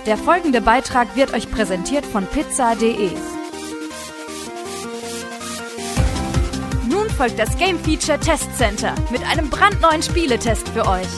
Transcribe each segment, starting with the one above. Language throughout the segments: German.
Der folgende Beitrag wird euch präsentiert von pizza.de. Nun folgt das Game Feature Test Center mit einem brandneuen Spieletest für euch.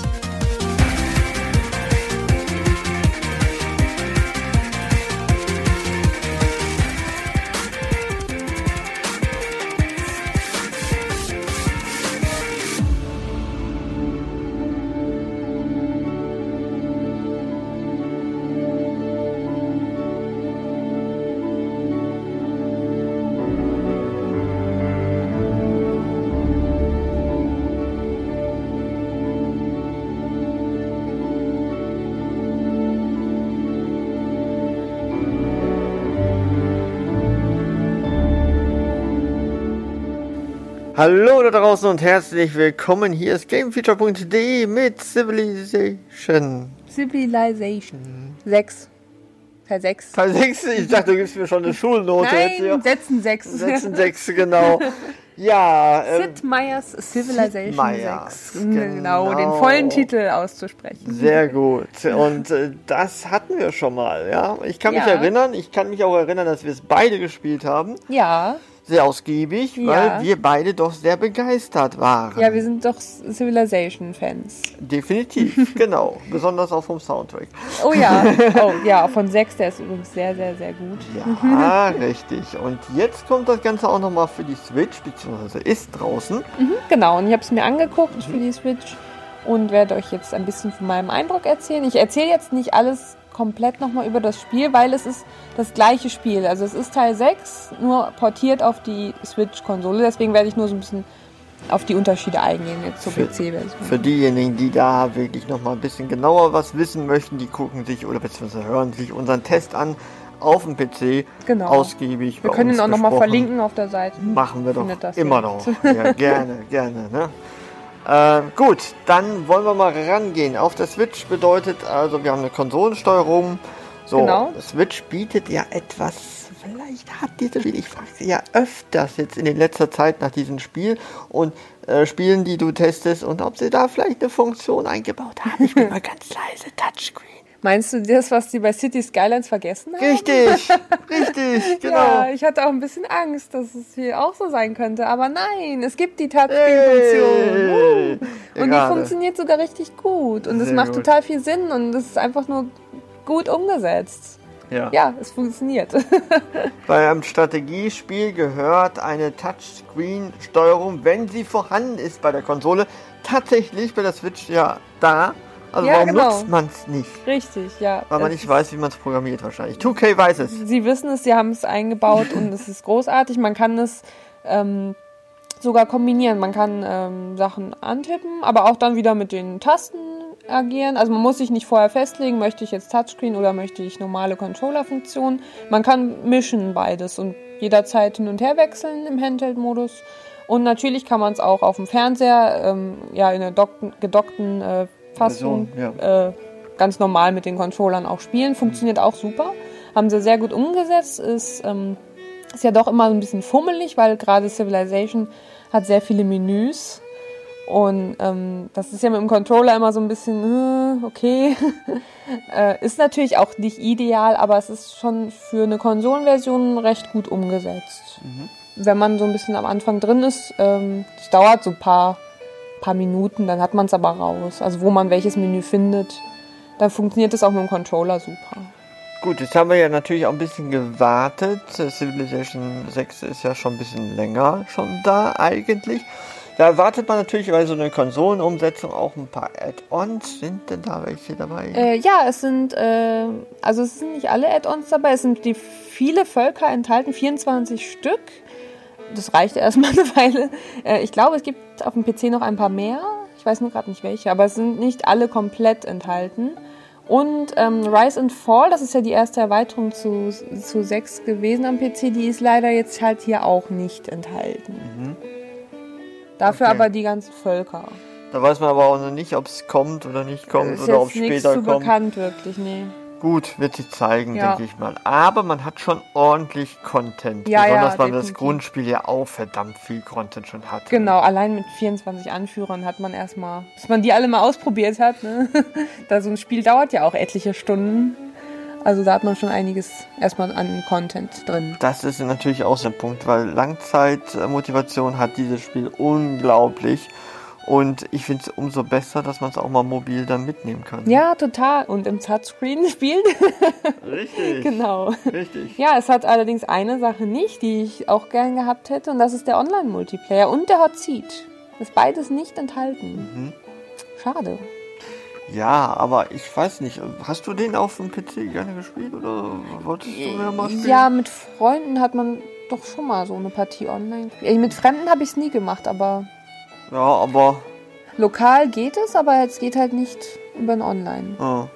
Hallo da draußen und herzlich willkommen. Hier ist GameFeature.de mit Civilization 6. Teil 6. Teil 6? Ich dachte, du gibst mir schon eine Schulnote. Nein, Sätzen 6. Sätzen 6, genau. Ja. Sid Meier's Civilization 6. Genau, den vollen Titel auszusprechen. Sehr gut. Und das hatten wir schon mal, ja. Ich kann mich erinnern, auch erinnern, dass wir es beide gespielt haben. Ja. Sehr ausgiebig, weil wir beide doch sehr begeistert waren. Ja, wir sind doch Civilization-Fans. Definitiv, genau. Besonders auch vom Soundtrack. Oh ja, von 6, der ist übrigens sehr, sehr, sehr gut. Ja, richtig. Und jetzt kommt das Ganze auch nochmal für die Switch, beziehungsweise ist draußen. Genau, und ich habe es mir angeguckt für die Switch und werde euch jetzt ein bisschen von meinem Eindruck erzählen. Ich erzähle jetzt nicht alles komplett nochmal über das Spiel, weil es ist das gleiche Spiel. Also es ist Teil 6, nur portiert auf die Switch-Konsole. Deswegen werde ich nur so ein bisschen auf die Unterschiede eingehen jetzt zur PC-Version. Für diejenigen, die da wirklich nochmal ein bisschen genauer was wissen möchten, die gucken sich oder beziehungsweise hören sich unseren Test an auf dem PC ausgiebig. Wir können ihn auch nochmal verlinken auf der Seite. Machen wir doch immer noch. Ja, gerne, ne? Gut, dann wollen wir mal rangehen. Auf der Switch bedeutet also, wir haben eine Konsolensteuerung. So, genau. Switch bietet ja etwas, vielleicht habt ihr das Spiel, ich frage Sie ja öfters jetzt in letzter Zeit nach diesem Spiel und Spielen, die du testest und ob sie da vielleicht eine Funktion eingebaut haben. Ich bin mal ganz leise, Touchscreen. Meinst du das, was die bei City Skylines vergessen haben? Richtig, genau. Ja, ich hatte auch ein bisschen Angst, dass es hier auch so sein könnte, aber nein, es gibt die Touchscreen-Funktion. Und die funktioniert sogar richtig gut und es macht total viel Sinn und es ist einfach nur gut umgesetzt. Ja, es funktioniert. Bei einem Strategiespiel gehört eine Touchscreen-Steuerung, wenn sie vorhanden ist bei der Konsole, tatsächlich bei der Switch da. Also warum nutzt man es nicht? Richtig, ja. Weil man nicht weiß, wie man es programmiert wahrscheinlich. 2K weiß es. Sie wissen es, sie haben es eingebaut und es ist großartig. Man kann es sogar kombinieren. Man kann Sachen antippen, aber auch dann wieder mit den Tasten agieren. Also man muss sich nicht vorher festlegen, möchte ich jetzt Touchscreen oder möchte ich normale Controller-Funktion. Man kann mischen beides und jederzeit hin und her wechseln im Handheld-Modus. Und natürlich kann man es auch auf dem Fernseher in der gedockten Fassung ganz normal mit den Controllern auch spielen. Funktioniert auch super. Haben sie sehr gut umgesetzt. Ist ja doch immer ein bisschen fummelig, weil gerade Civilization hat sehr viele Menüs. Und das ist ja mit dem Controller immer so ein bisschen, okay. Ist natürlich auch nicht ideal, aber es ist schon für eine Konsolenversion recht gut umgesetzt. Wenn man so ein bisschen am Anfang drin ist, es dauert so ein paar Minuten, dann hat man es aber raus. Also wo man welches Menü findet, dann funktioniert es auch mit dem Controller super. Gut, jetzt haben wir ja natürlich auch ein bisschen gewartet. Civilization 6 ist ja schon ein bisschen länger schon da eigentlich. Da erwartet man natürlich bei so einer Konsolenumsetzung auch ein paar Add-ons. Sind denn da welche dabei? Es sind nicht alle Add-ons dabei. Es sind viele Völker enthalten, 24 Stück. Das reicht erstmal eine Weile. Ich glaube, es gibt auf dem PC noch ein paar mehr. Ich weiß nur gerade nicht welche, aber es sind nicht alle komplett enthalten. Und Rise and Fall, das ist ja die erste Erweiterung zu 6 gewesen am PC, die ist leider jetzt halt hier auch nicht enthalten. Dafür aber die ganzen Völker. Da weiß man aber auch noch nicht, ob es kommt oder nicht kommt oder ob es später kommt. Ist jetzt nicht so bekannt wirklich, nee. Gut, wird sich zeigen, denke ich mal. Aber man hat schon ordentlich Content. Besonders weil das Grundspiel ja auch verdammt viel Content schon hat. Genau, allein mit 24 Anführern hat man erstmal, bis man die alle mal ausprobiert hat. Ne? Da so ein Spiel dauert ja auch etliche Stunden. Also da hat man schon einiges erstmal an Content drin. Das ist natürlich auch so ein Punkt, weil Langzeitmotivation hat dieses Spiel unglaublich. Und ich finde es umso besser, dass man es auch mal mobil dann mitnehmen kann. Ja, total. Und im Touchscreen spielt. Richtig. Genau. Richtig. Ja, es hat allerdings eine Sache nicht, die ich auch gern gehabt hätte. Und das ist der Online-Multiplayer und der Hot Seat. Das ist beides nicht enthalten. Schade. Ja, aber ich weiß nicht. Hast du den auf dem PC gerne gespielt? Oder wolltest du mehr mal spielen? Ja, mit Freunden hat man doch schon mal so eine Partie online. Mit Fremden habe ich es nie gemacht, aber... Ja, aber... Lokal geht es, aber es geht halt nicht über ein Online.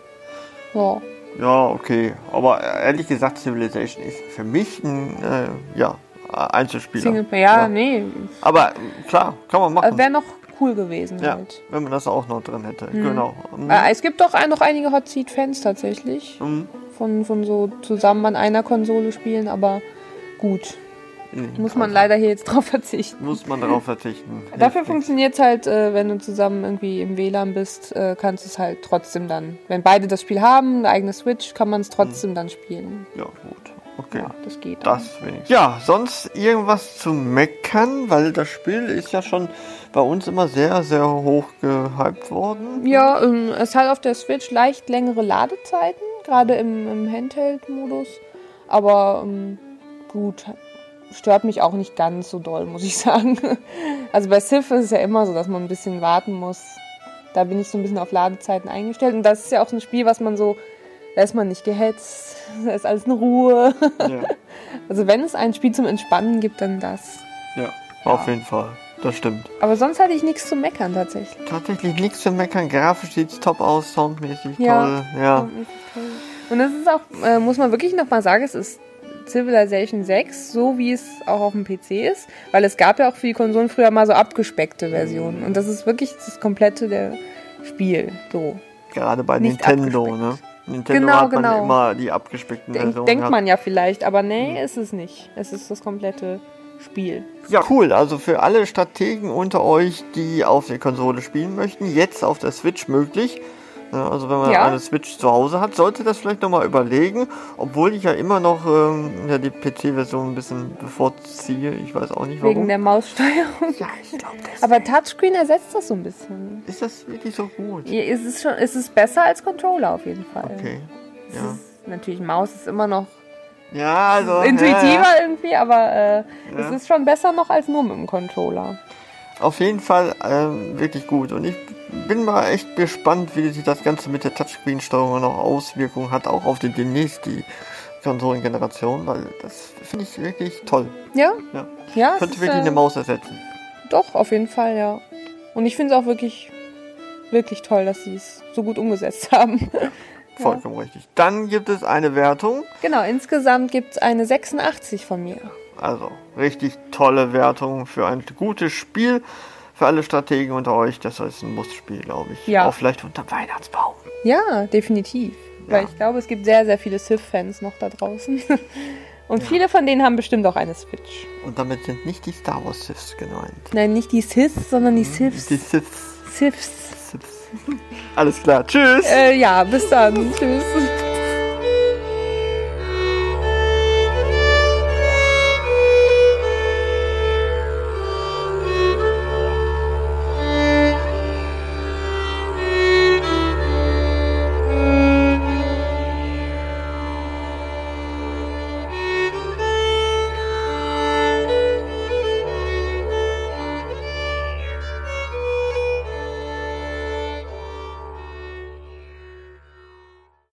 Ja. Ja, okay. Aber ehrlich gesagt, Civilization ist für mich ein Einzelspieler. Singleplayer, ja, nee. Aber klar, kann man machen. Wäre noch cool gewesen halt. Wenn man das auch noch drin hätte, genau. Es gibt doch noch einige Hot Seat-Fans tatsächlich. Von so zusammen an einer Konsole spielen, aber gut. Muss man leider hier jetzt drauf verzichten. Muss man darauf verzichten. Dafür funktioniert es halt, wenn du zusammen irgendwie im WLAN bist, kannst du es halt trotzdem dann, wenn beide das Spiel haben, eine eigene Switch, kann man es trotzdem dann spielen. Ja, gut. Okay. Ja, das geht. Das wenig. Ja, sonst irgendwas zu meckern, weil das Spiel ist ja schon bei uns immer sehr, sehr hoch gehypt worden. Ja, es hat auf der Switch leicht längere Ladezeiten, gerade im Handheld-Modus, aber gut, stört mich auch nicht ganz so doll, muss ich sagen. Also bei Civ ist es ja immer so, dass man ein bisschen warten muss. Da bin ich so ein bisschen auf Ladezeiten eingestellt. Und das ist ja auch ein Spiel, was man so, da ist man nicht gehetzt, da ist alles in Ruhe. Ja. Also wenn es ein Spiel zum Entspannen gibt, dann das. Ja, auf jeden Fall. Das stimmt. Aber sonst hatte ich nichts zu meckern, tatsächlich. Tatsächlich nichts zu meckern. Grafisch sieht es top aus, soundmäßig toll. Ja. Soundmäßig toll. Und es ist auch, muss man wirklich nochmal sagen, es ist Civilization 6, so wie es auch auf dem PC ist, weil es gab ja auch für die Konsolen früher mal so abgespeckte Versionen und das ist wirklich das komplette der Spiel, so. Gerade bei nicht Nintendo, ne? Nintendo hat man immer die abgespeckten Versionen. Denkt man ja vielleicht, aber nee, ist es nicht. Es ist das komplette Spiel. Ja, cool. Also für alle Strategen unter euch, die auf der Konsole spielen möchten, jetzt auf der Switch möglich. Ja, also wenn man eine Switch zu Hause hat, sollte das vielleicht nochmal überlegen, obwohl ich ja immer noch die PC-Version ein bisschen bevorziehe. Ich weiß auch nicht warum. Wegen der Maussteuerung? Ja, ich glaube das. Aber Touchscreen ersetzt das so ein bisschen. Ist das wirklich so gut? Ja, es ist besser als Controller auf jeden Fall. Okay, Natürlich, Maus ist immer noch also intuitiver irgendwie, aber es ist schon besser noch als nur mit dem Controller. Auf jeden Fall wirklich gut. Und ich bin mal echt gespannt, wie sich das Ganze mit der Touchscreen-Steuerung noch Auswirkungen hat, auch auf demnächst die Konsolengeneration, weil das finde ich wirklich toll. Ja? Könnte wirklich eine Maus ersetzen. Doch, auf jeden Fall, ja. Und ich finde es auch wirklich, wirklich toll, dass sie es so gut umgesetzt haben. Vollkommen richtig. Dann gibt es eine Wertung. Genau, insgesamt gibt es eine 86 von mir. Also, richtig tolle Wertung für ein gutes Spiel. Für alle Strategen unter euch, das ist ein Muss-Spiel, glaube ich. Ja. Auch vielleicht unter Weihnachtsbaum. Ja, definitiv. Ja. Weil ich glaube, es gibt sehr, sehr viele Civ-Fans noch da draußen. Und viele von denen haben bestimmt auch eine Switch. Und damit sind nicht die Star Wars Civs gemeint. Nein, nicht die Siths, sondern die Civs. Die Civs. Civs. Alles klar, tschüss. Ja, bis dann. Tschüss.